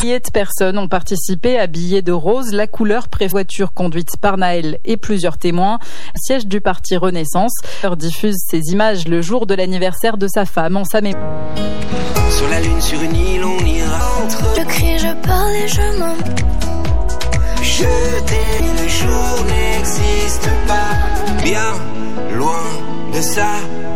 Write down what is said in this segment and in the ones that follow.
Milliers de personnes ont participé à Billets de rose, la couleur voiture conduite par Naël et plusieurs témoins. Siège du parti Renaissance diffuse ces images le jour de l'anniversaire de sa femme en sa mémoire. Sur la lune, sur une île, on ira entre. Je crie, je parle et je mens. Je t'aime, le jour n'existe pas. Bien loin de ça.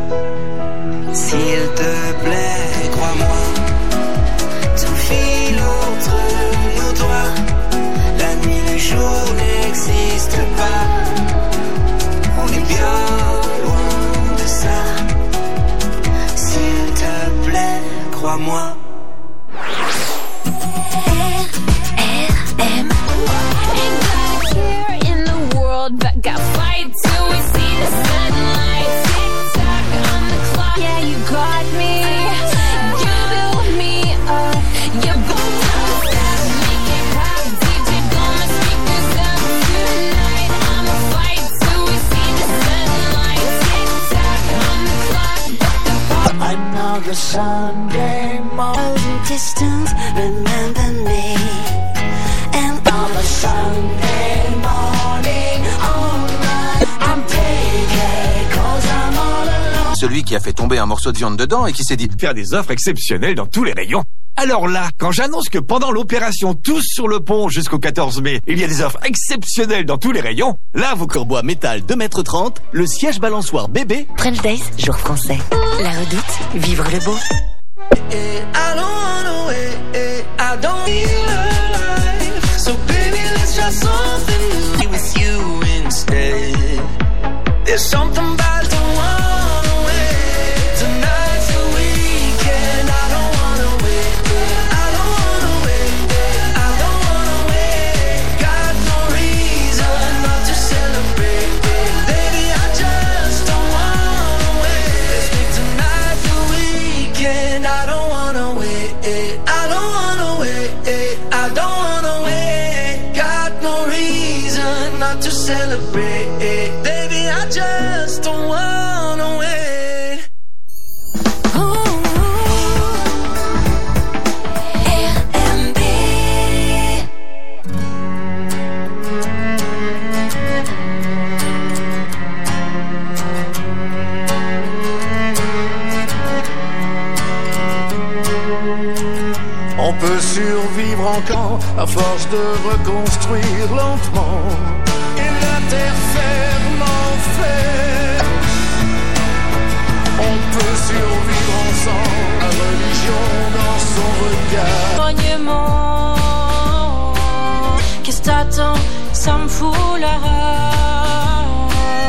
S'il te plaît, crois-moi. Tout file entre nos doigts. La nuit, le jour n'existe pas. On est bien loin de ça. S'il te plaît, crois-moi. RRM. Ain't got a care in the world, but got fight till we see the sunlight. Tick tock on the clock, yeah, you got me. You build me up, you both don't stop. Make it pop, DJ blow my speakers up tonight. I'ma fight till we see the sunlight. Tick tock on the clock. Another Sunday morning. Distance, remember me. And Another Sunday morning, all night. I'm taking 'cause I'm all alone. Celui qui a fait tomber un morceau de viande dedans et qui s'est dit Faire des offres exceptionnelles dans tous les rayons. Alors là, quand j'annonce que pendant l'opération Tous sur le pont jusqu'au 14 mai, il y a des offres exceptionnelles dans tous les rayons, là vous... Bois métal 2,30 m, le siège balançoire bébé. French Days, jour français. La Redoute, vivre le beau. I don't wanna wait, I don't feel alive. So baby, let's try something new with you instead. There's something about the one way. Tonight's the weekend. I don't wanna wait, I don't wanna wait, I don't wanna wait. Got no reason not to celebrate. Baby, I just don't wanna wait. Let's make tonight the weekend. I don't wanna wait, I don't wanna wait, I don't wanna wait. Got no reason not to celebrate. Baby, I just don't wanna wait. RMB. On peut survivre encore à force de reconstruire lentement. Et la terre ferme enfer. On peut survivre ensemble, la religion dans son regard. Éloignement. Qu'est-ce que t'attends? Ça me fout la rage.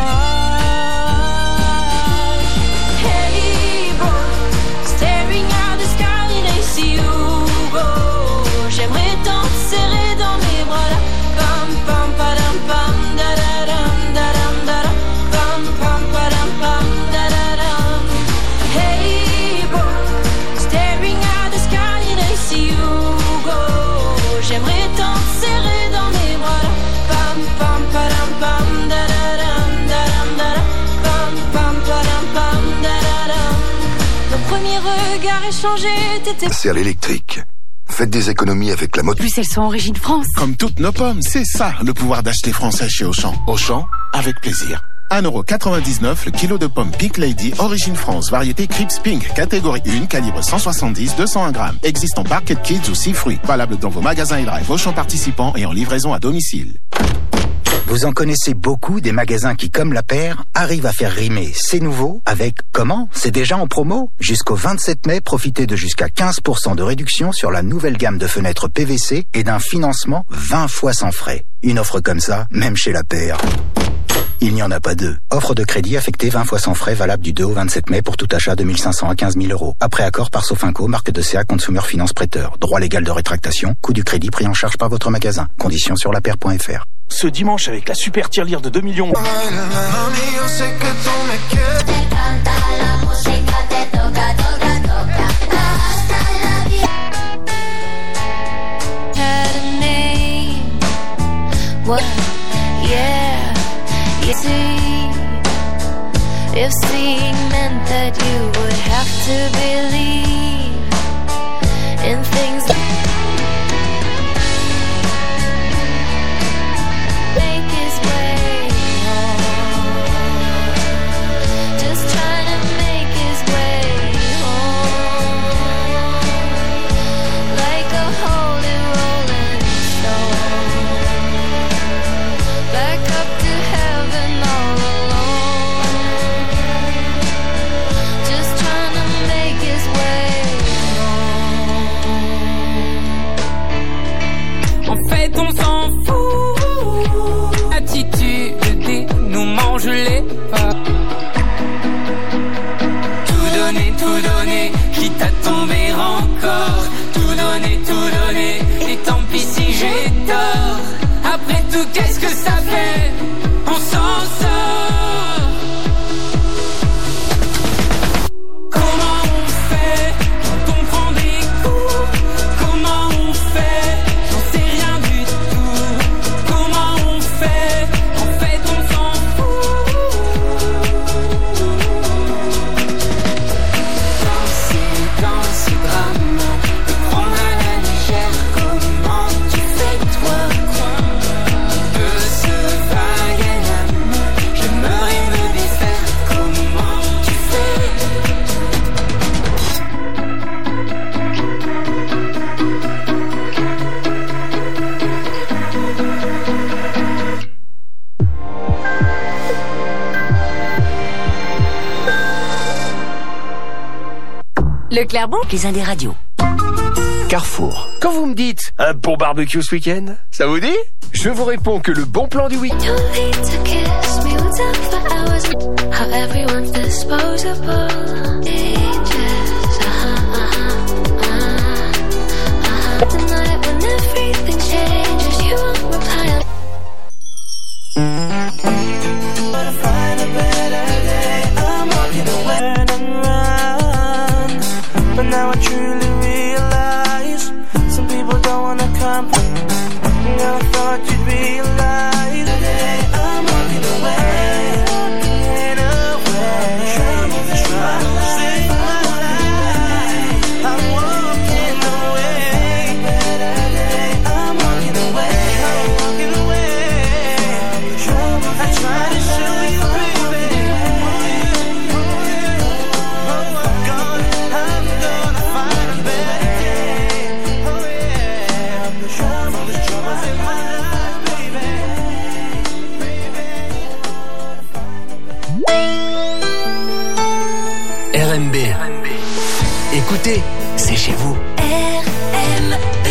Hey bro, staring at the sky and I see you go. J'aimerais tant te serrer dans mes bras là. Pam pam padam pam da da dam da dam da dam. Pam pam padam pam da da dam. Hey bro, staring at the sky and I see you go. J'aimerais tant te serrer dans mes bras là. Pam pam padam pam da da dam da dam da dam. Pam pam padam pam da da dam. Nos premiers regards échangés, t'étais C'est à l'électrique. Faites des économies avec la moto. Plus elles sont origine France. Comme toutes nos pommes, c'est ça le pouvoir d'acheter français chez Auchan. Auchan, avec plaisir. 1,99 € le kilo de pommes Pink Lady, origine France, variété Crips Pink, catégorie 1, calibre 170-201 grammes. Existe en Barquet Kids ou 6 fruits. Valable dans vos magasins et drive Auchan participants et en livraison à domicile. Vous en connaissez beaucoup des magasins qui, comme la paire, arrivent à faire rimer c'est nouveau avec comment? C'est déjà en promo? Jusqu'au 27 mai, profitez de jusqu'à 15% de réduction sur la nouvelle gamme de fenêtres PVC et d'un financement 20 fois sans frais. Une offre comme ça, même chez la paire, il n'y en a pas deux. Offre de crédit affectée 20 fois sans frais, valable du 2 au 27 mai pour tout achat de 1 500 à 15 000 €. Après accord par Sofinco, marque de CA Consumer Finance Prêteur. Droit légal de rétractation, coût du crédit pris en charge par votre magasin. Conditions sur lapaire.fr. Ce dimanche, avec la super tirelire de 2 millions. What? Yeah, you see, if seeing meant that you would have to believe in things. donné, et tant pis si j'ai tort. Après tout, qu'est-ce que ça fait? On s'en sort. Comment on fait quand on prend des coups? Comment on fait? J'en sais rien du tout. Comment on fait? En fait, on s'en fout. Dans ces drames, de prendre à la légère. Comment tu fais toi? De ce vague âme, j'aimerais me défaire. Comment tu fais? Le Clairbon, les Indes radios. Carrefour. Quand vous me dites un bon barbecue ce week-end, ça vous dit? Je vous réponds que le bon plan du week-end. But now I truly realize some people don't wanna come. I thought you'd realize today I'm walking away, walking away. Trying to save my life. I'm walking away. Today I'm walking away, I'm walking away. I try to show you, baby. Oh my God, I'm gonna find a better day. Oh yeah, the troubles in my life, baby. RMB. Écoutez, c'est chez vous. RMB.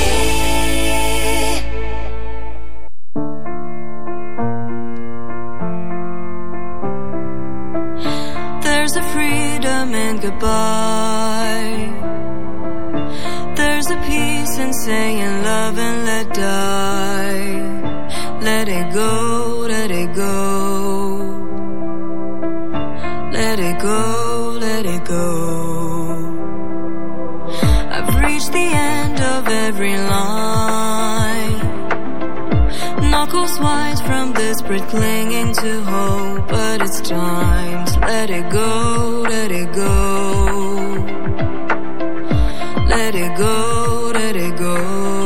There's a freedom in goodbye. There's a peace in saying love and let die. Let it go, let it go. Let it go, let it go. I've reached the end of every line. Knuckles white from desperate clinging to hope, but it's time to let it go, let it go. Let it go, let it go.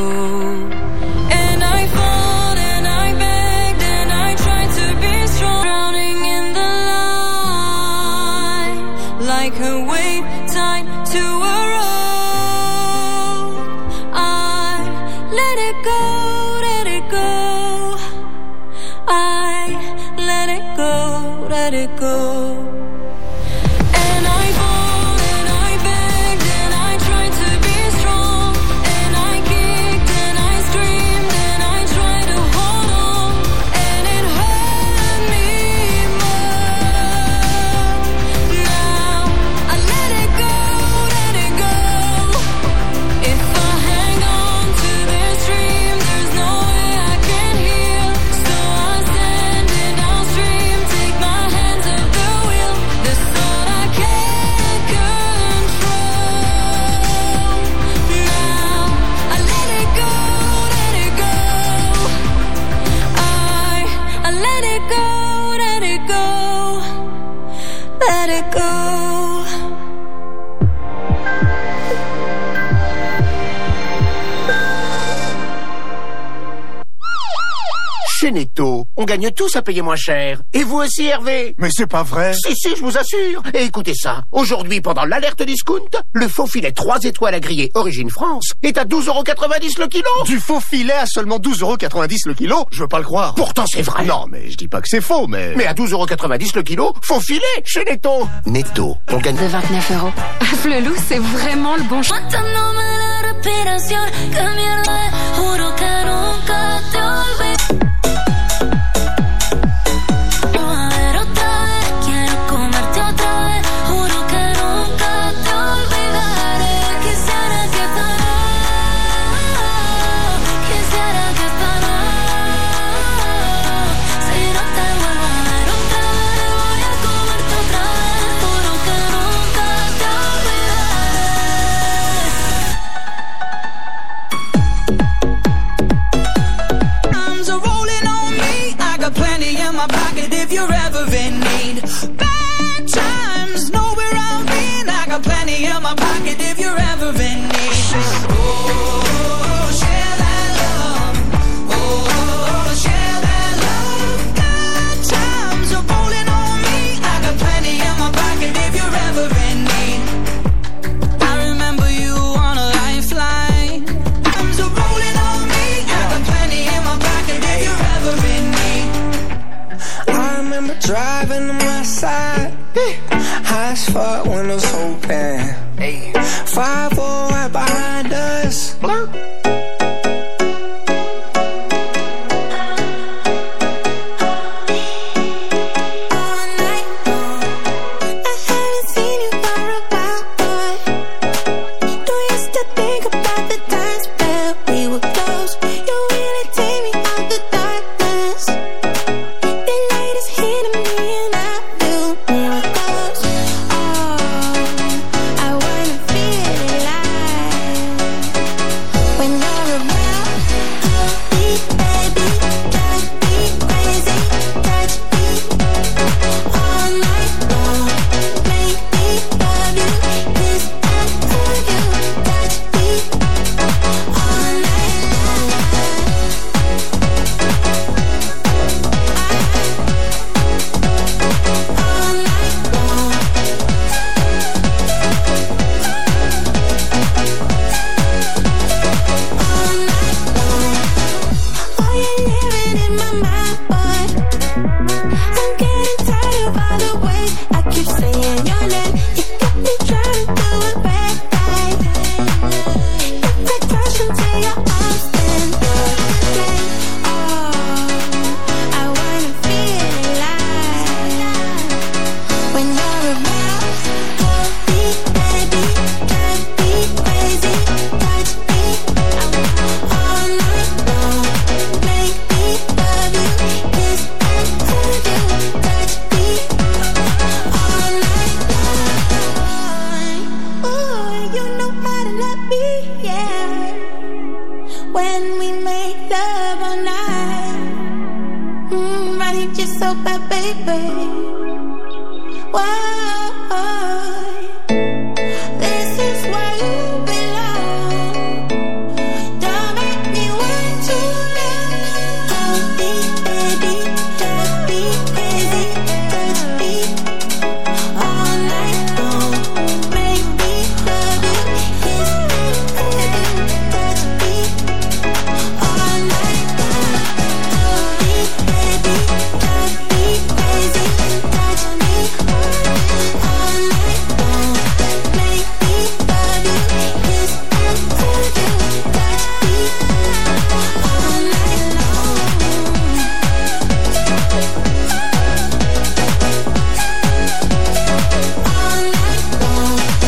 And I fought and I begged and I tried to be strong, drowning in the light, like a weight tied to a rope. I let it go, let it go. I let it go, let it go. And I fought and I begged and I tried to be strong, and I kicked and I screamed and I tried to hold on, and it hurt me more. Now I let it go, let it go. If I hang on to this dream, there's no way I can heal. So I stand it downstream, take my hands off the wheel. This thought I can't control. Now I let it go, let it go. I let it go, let it go. Let it go. Chez Netto, on gagne tous à payer moins cher. Et vous aussi, Hervé? Mais c'est pas vrai. Si, je vous assure. Et écoutez ça. Aujourd'hui, pendant l'alerte discount, le faux filet 3 étoiles à griller Origine France est à 12,90 € le kilo. Du faux filet à seulement 12,90 € le kilo? Je veux pas le croire. Pourtant, c'est vrai. Non, mais je dis pas que c'est faux, mais... Mais à 12,90 € le kilo, faux filet chez Netto. Netto, on gagne De 29 €. Flelou, c'est vraiment le bon choix. fuck, windows open. Hey. 5-4 right behind us. Why?